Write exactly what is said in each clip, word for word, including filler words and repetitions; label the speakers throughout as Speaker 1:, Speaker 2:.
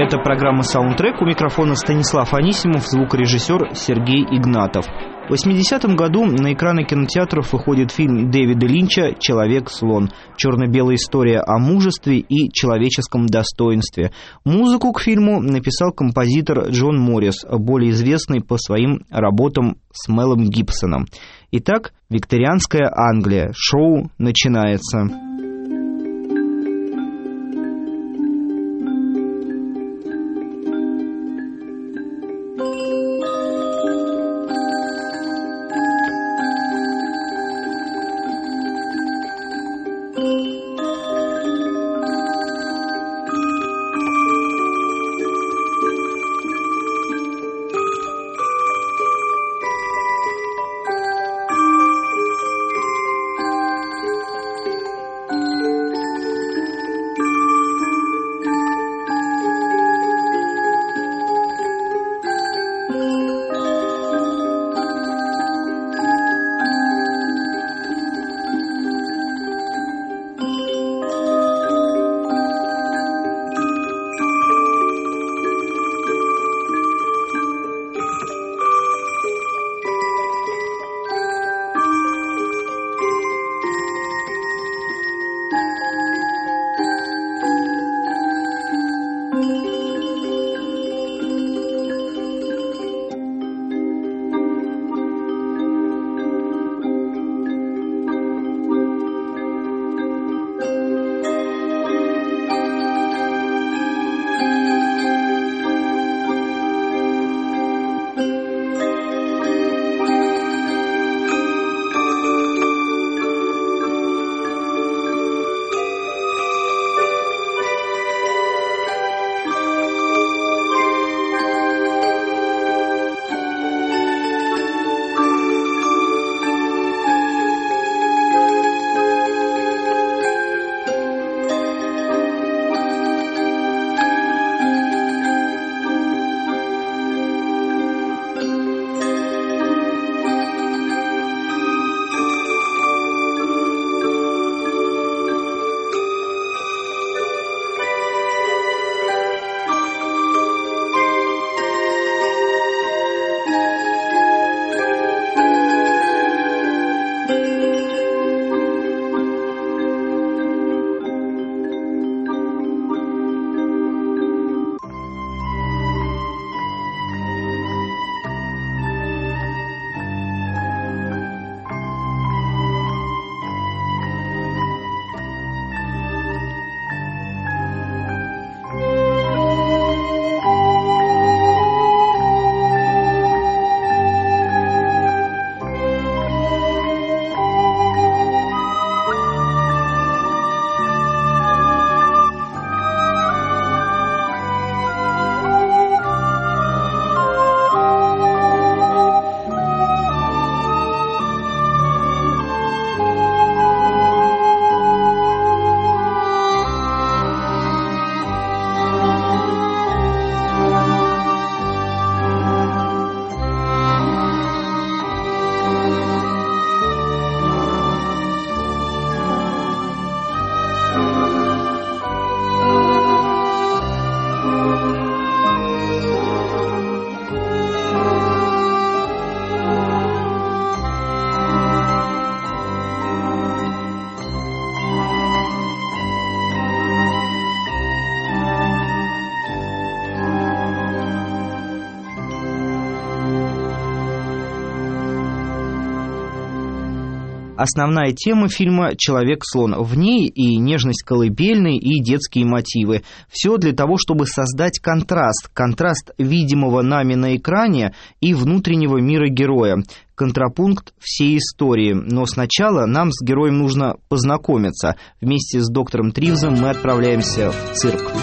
Speaker 1: Это программа «Саундтрек». У микрофона Станислав Анисимов, звукорежиссер Сергей Игнатов. В восьмидесятом году на экраны кинотеатров выходит фильм Дэвида Линча «Человек-слон». Черно-белая история о мужестве и человеческом достоинстве. Музыку к фильму написал композитор Джон Моррис, более известный по своим работам с Мелом Гибсоном. Итак, викторианская Англия. Шоу начинается. Основная тема фильма «Человек-слон». В ней и нежность колыбельной, и детские мотивы. Все для того, чтобы создать контраст. Контраст видимого нами на экране и внутреннего мира героя. Контрапункт всей истории. Но сначала нам с героем нужно познакомиться. Вместе с доктором Тривзом мы отправляемся в цирк.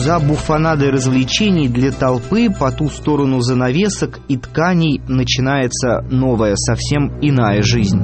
Speaker 1: За буфонадой развлечений для толпы по ту сторону занавесок и тканей начинается новая, совсем иная жизнь.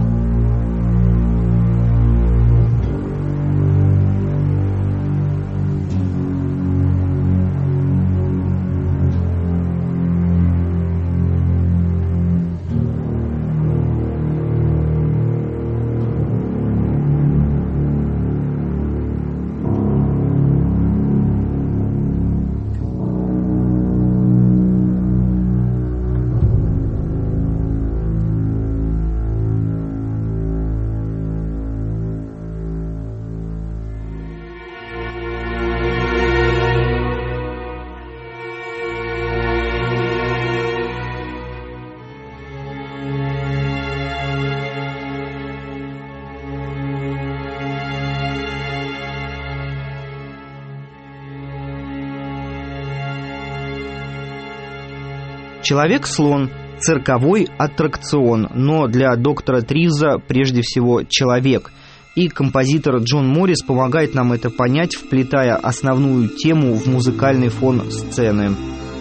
Speaker 1: «Человек-слон» — цирковой аттракцион, но для доктора Тривза прежде всего человек. И композитор Джон Моррис помогает нам это понять, вплетая основную тему в музыкальный фон сцены.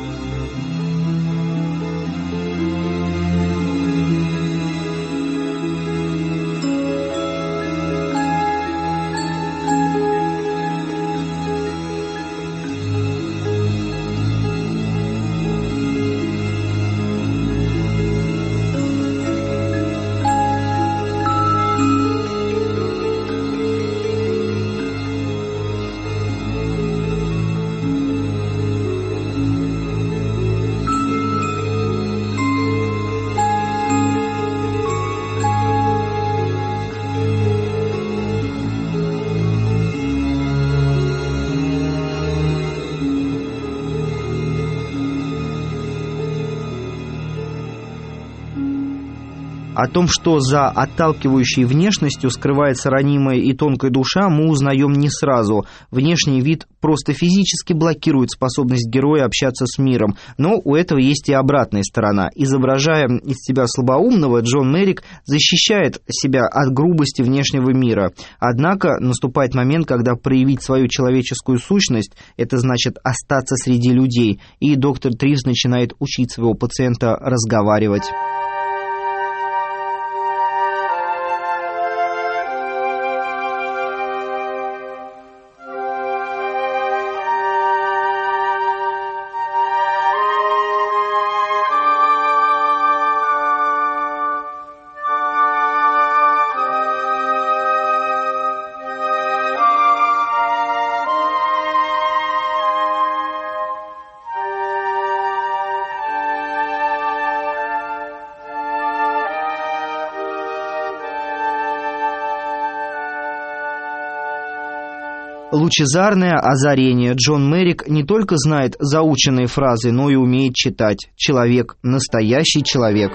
Speaker 1: О том, что за отталкивающей внешностью скрывается ранимая и тонкая душа, мы узнаем не сразу. Внешний вид просто физически блокирует способность героя общаться с миром. Но у этого есть и обратная сторона. Изображая из себя слабоумного, Джон Мерик защищает себя от грубости внешнего мира. Однако наступает момент, когда проявить свою человеческую сущность – это значит остаться среди людей. И доктор Тривз начинает учить своего пациента разговаривать. Лучезарное озарение. Джон Мерик не только знает заученные фразы, но и умеет читать. Человек, настоящий человек.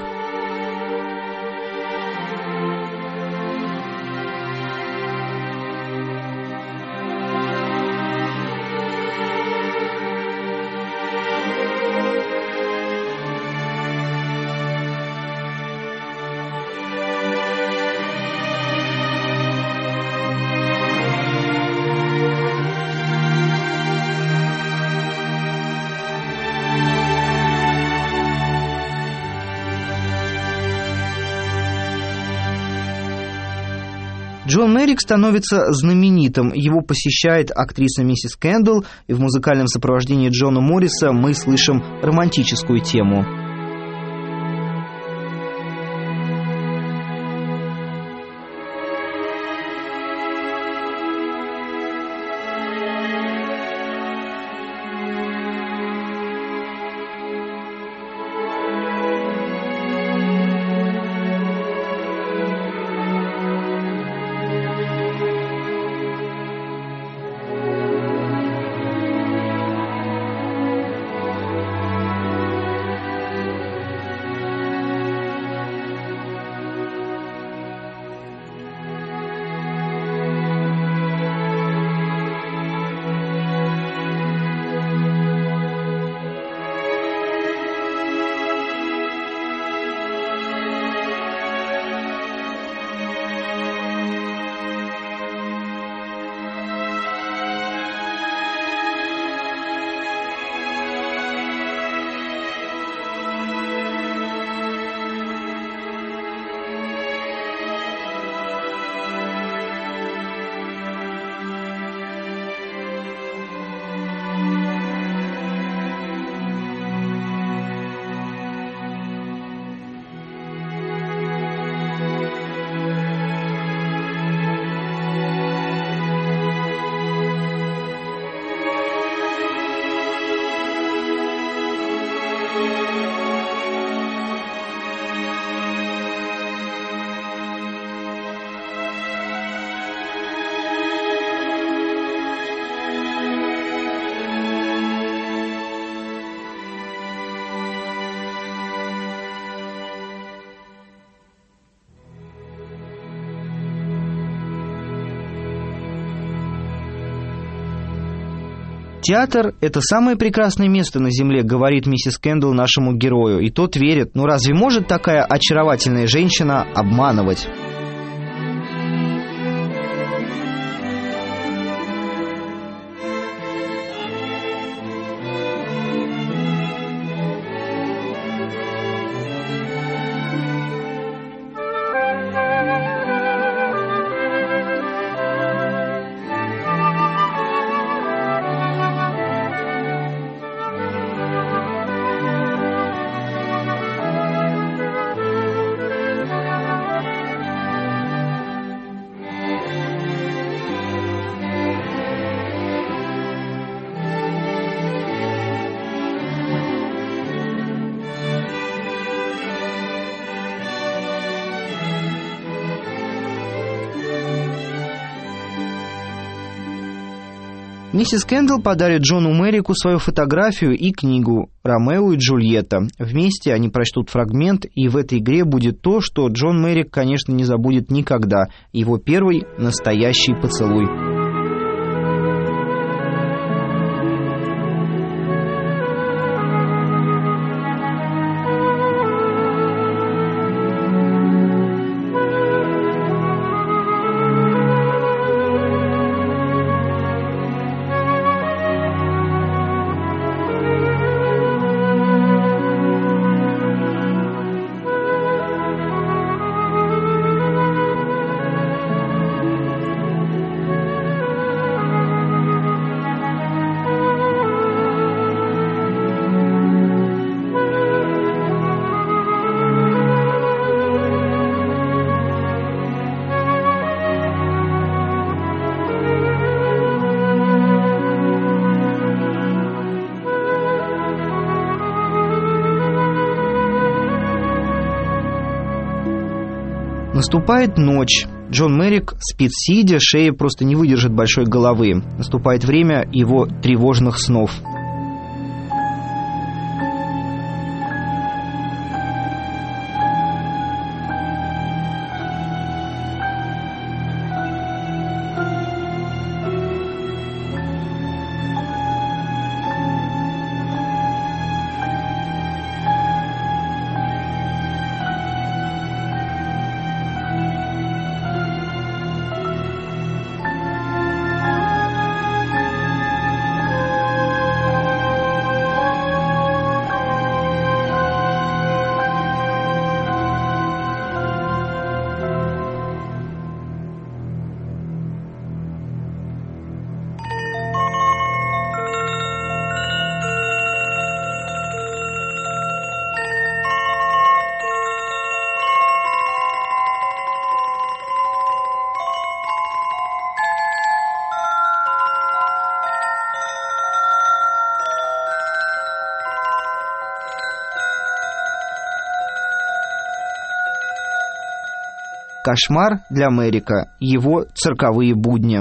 Speaker 1: Джон Мерик становится знаменитым. Его посещает актриса миссис Кэндл, и в музыкальном сопровождении Джона Морриса мы слышим романтическую тему. «Театр — это самое прекрасное место на земле», — говорит миссис Кэндалл нашему герою, и тот верит. Ну разве может такая очаровательная женщина обманывать? Миссис Кэндалл подарит Джону Меррику свою фотографию и книгу «Ромео и Джульетта». Вместе они прочтут фрагмент, и в этой игре будет то, что Джон Меррик, конечно, не забудет никогда. Его первый настоящий поцелуй. Наступает ночь. Джон Меррик спит сидя, шея просто не выдержит большой головы. Наступает время его тревожных снов. Кошмар для Меррика. Его цирковые будни.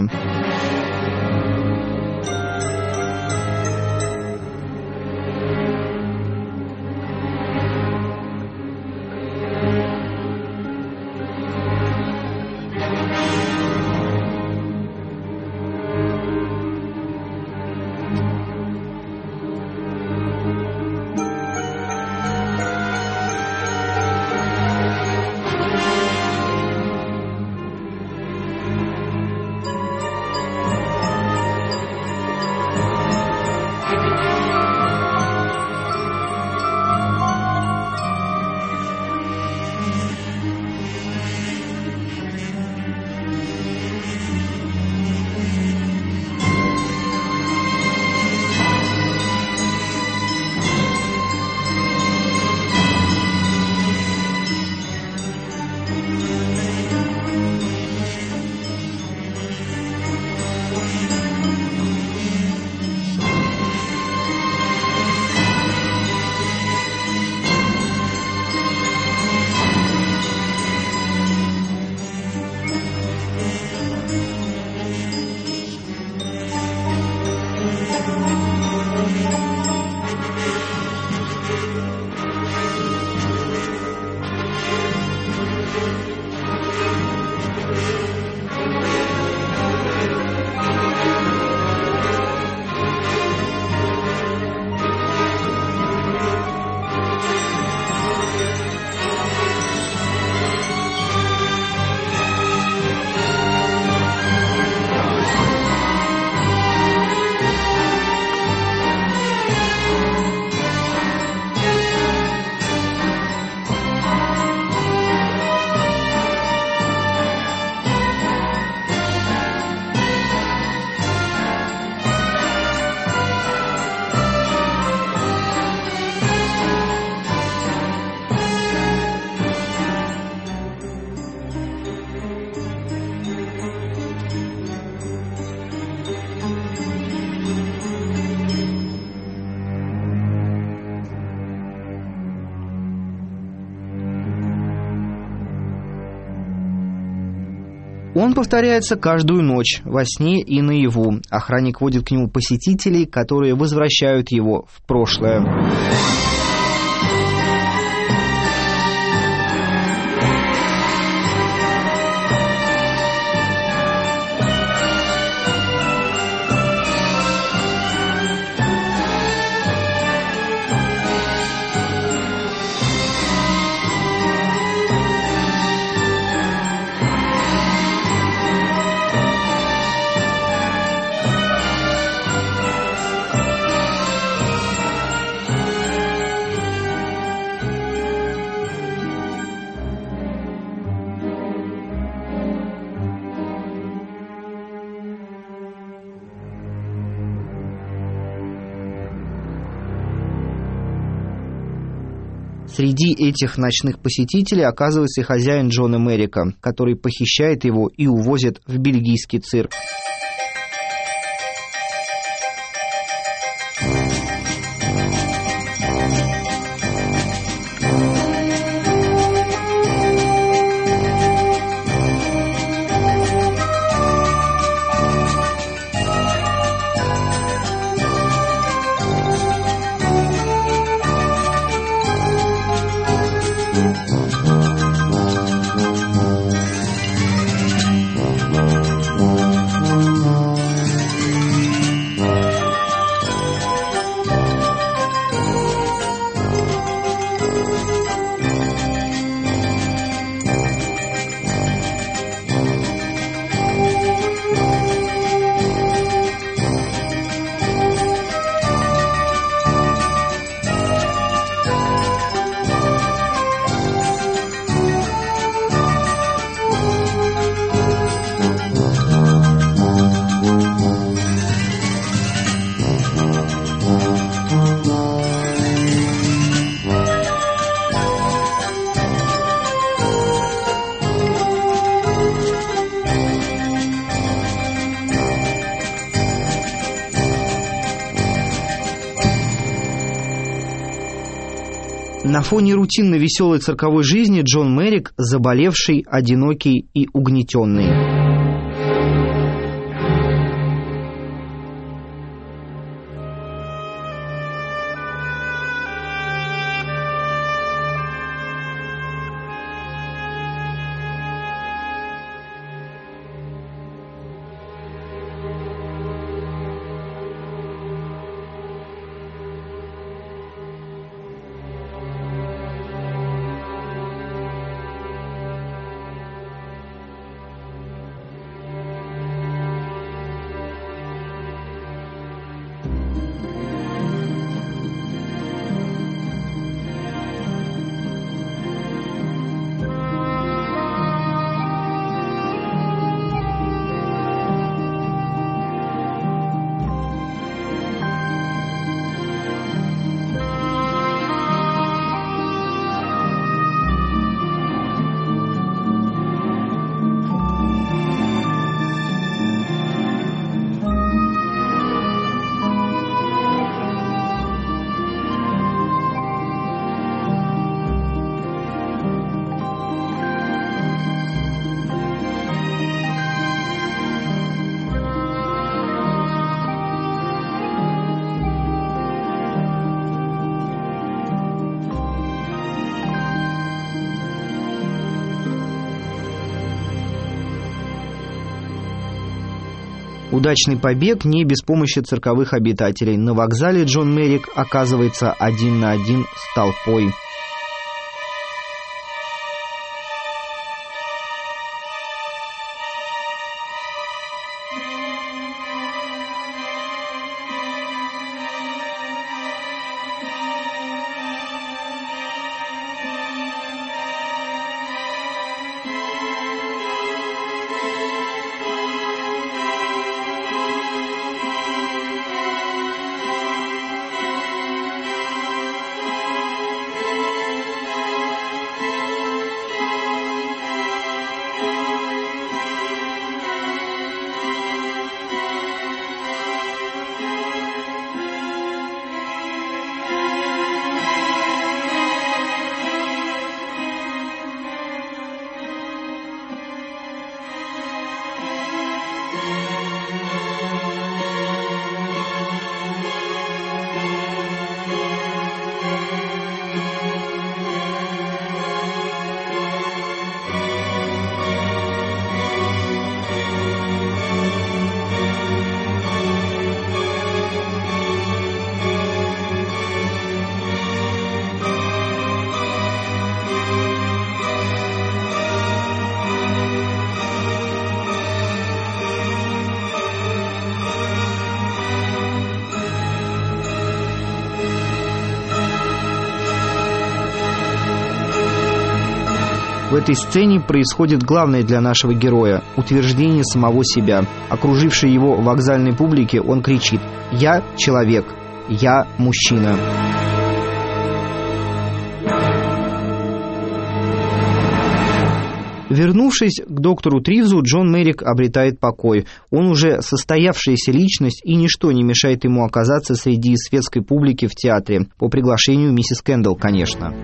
Speaker 1: Он повторяется каждую ночь, во сне и наяву. Охранник водит к нему посетителей, которые возвращают его в прошлое. Среди этих ночных посетителей оказывается и хозяин Джона Мерика, который похищает его и увозит в бельгийский цирк. На фоне рутинно веселой цирковой жизни Джон Мерик заболевший, одинокий и угнетенный. Удачный побег не без помощи цирковых обитателей. На вокзале Джон Мерик оказывается один на один с толпой. В этой сцене происходит главное для нашего героя – утверждение самого себя. Окружившей его вокзальной публике он кричит: «Я человек, я мужчина». Вернувшись к доктору Тривзу, Джон Меррик обретает покой. Он уже состоявшаяся личность, и ничто не мешает ему оказаться среди светской публики в театре. По приглашению миссис Кэндалл, конечно.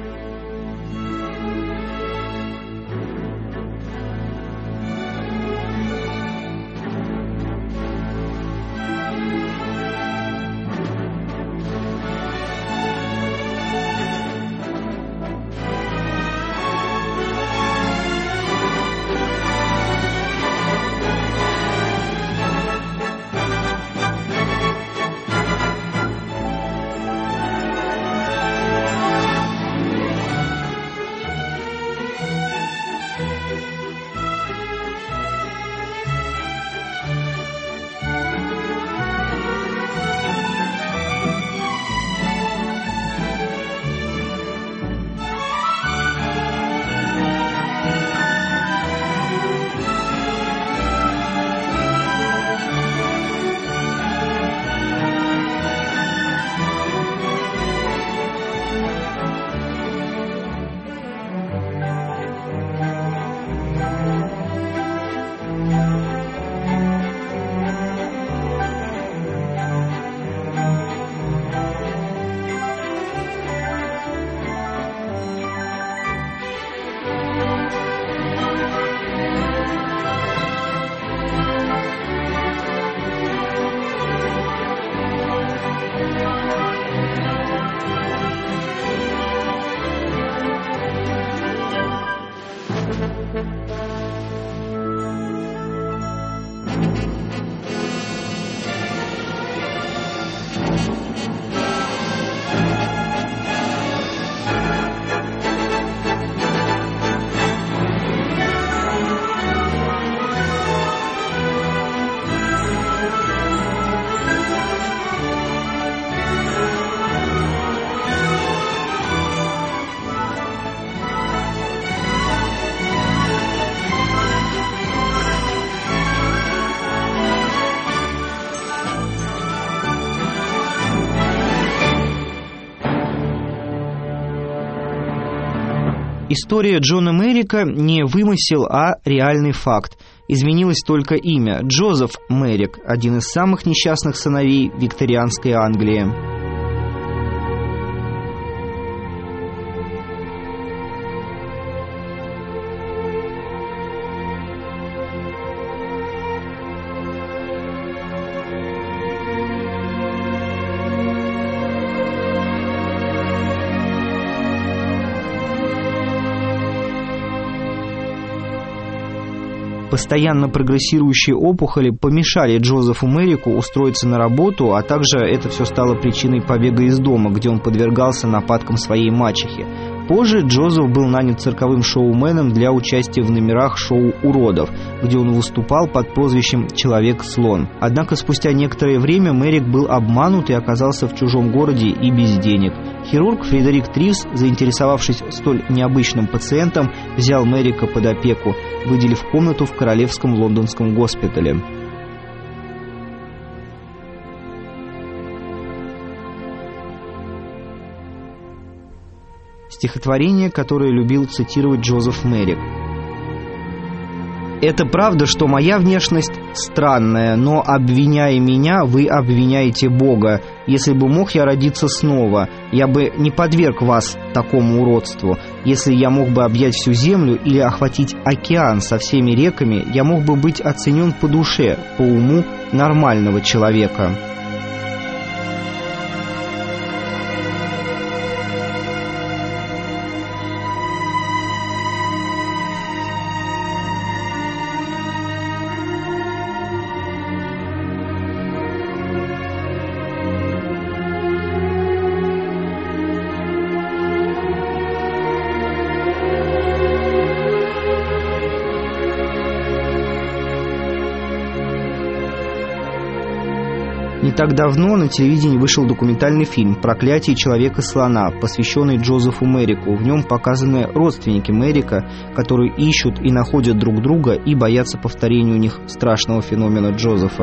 Speaker 1: История Джона Меррика не вымысел, а реальный факт. Изменилось только имя – Джозеф Меррик, один из самых несчастных сыновей викторианской Англии. Постоянно прогрессирующие опухоли помешали Джозефу Меррику устроиться на работу, а также это все стало причиной побега из дома, где он подвергался нападкам своей мачехи. Позже Джозеф был нанят цирковым шоуменом для участия в номерах шоу «Уродов», где он выступал под прозвищем «Человек-слон». Однако спустя некоторое время Меррик был обманут и оказался в чужом городе и без денег. Хирург Фредерик Тривз, заинтересовавшись столь необычным пациентом, взял Меррика под опеку, выделив комнату в Королевском лондонском госпитале. Стихотворение, которое любил цитировать Джозеф Меррик. «Это правда, что моя внешность странная, но, обвиняя меня, вы обвиняете Бога. Если бы мог я родиться снова, я бы не подверг вас такому уродству. Если я мог бы объять всю землю или охватить океан со всеми реками, я мог бы быть оценен по душе, по уму нормального человека». Не так давно на телевидении вышел документальный фильм «Проклятие человека-слона», посвященный Джозефу Меррику. В нем показаны родственники Меррика, которые ищут и находят друг друга и боятся повторения у них страшного феномена Джозефа.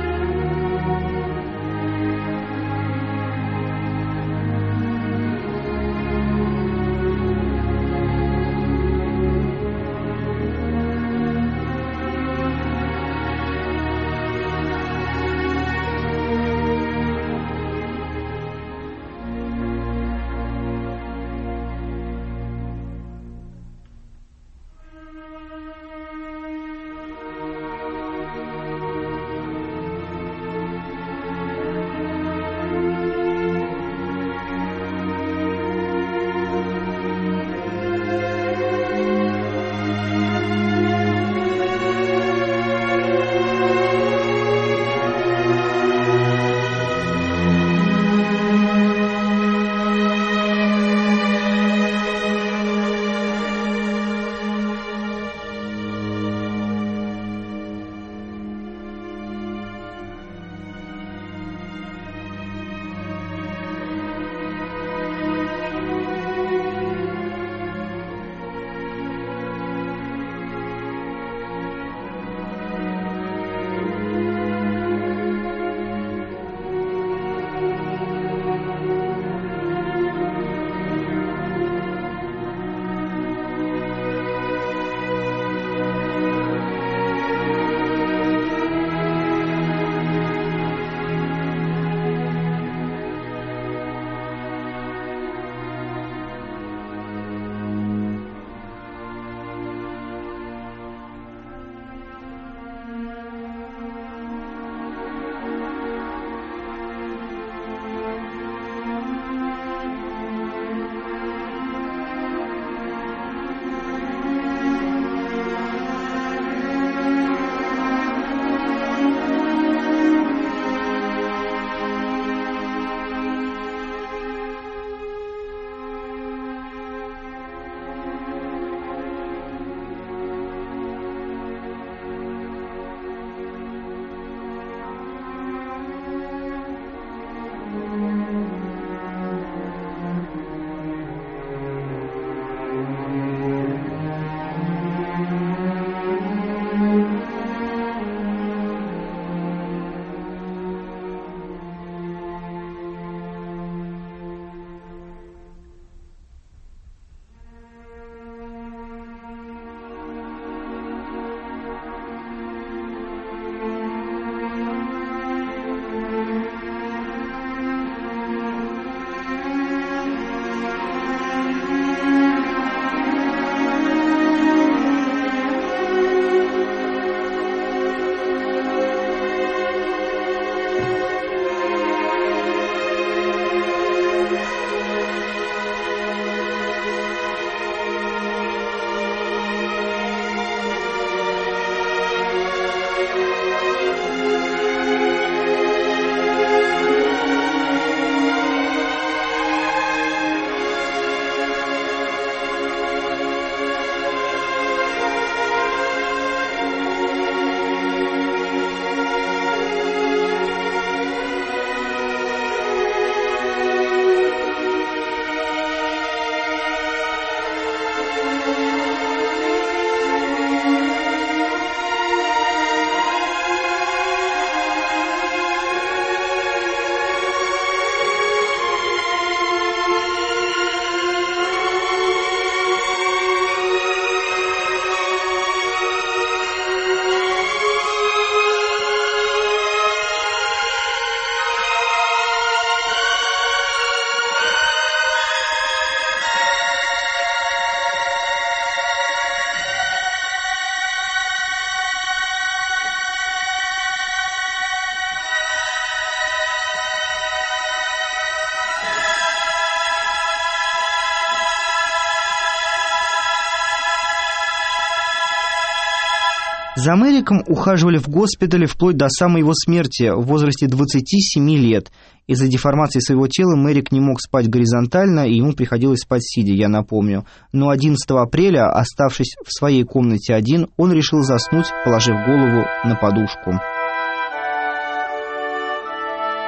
Speaker 1: За Мерриком ухаживали в госпитале вплоть до самой его смерти в возрасте двадцати семи лет. Из-за деформации своего тела Меррик не мог спать горизонтально, и ему приходилось спать сидя, я напомню. Но одиннадцатого апреля, оставшись в своей комнате один, он решил заснуть, положив голову на подушку.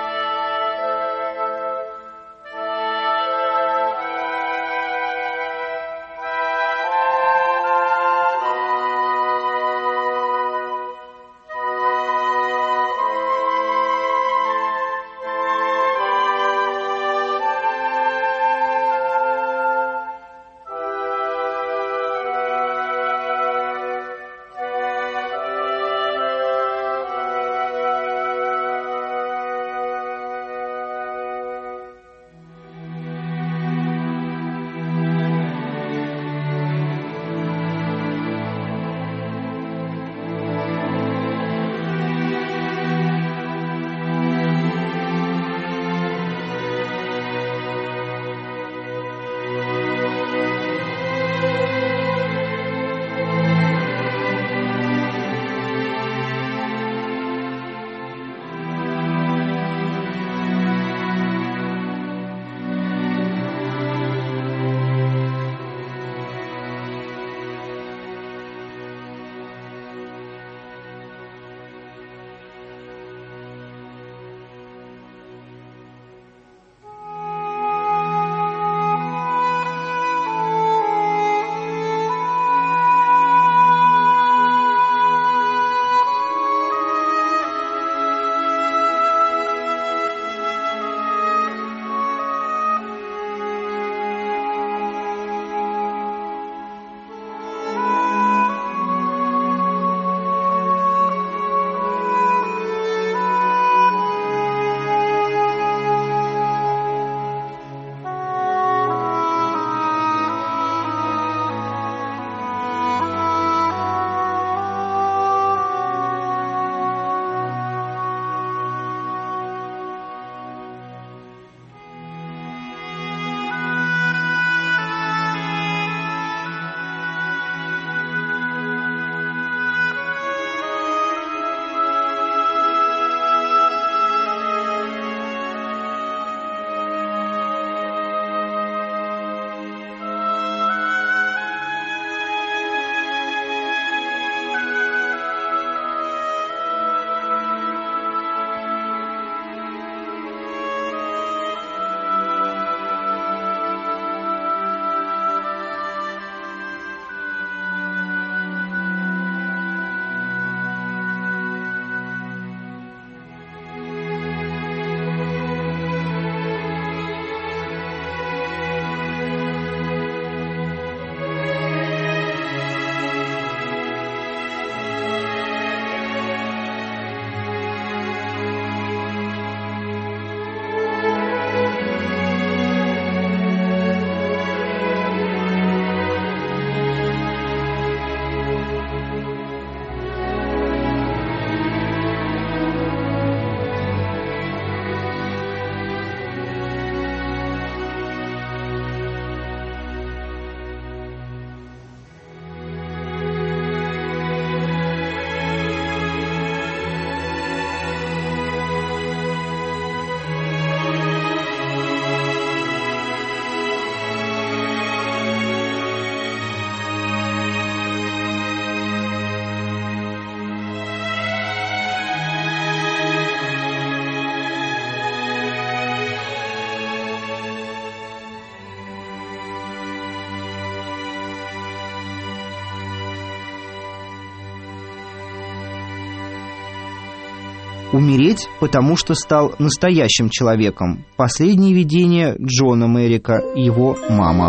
Speaker 1: Умереть, потому что стал настоящим человеком. Последнее видение Джона Мерика, его мама.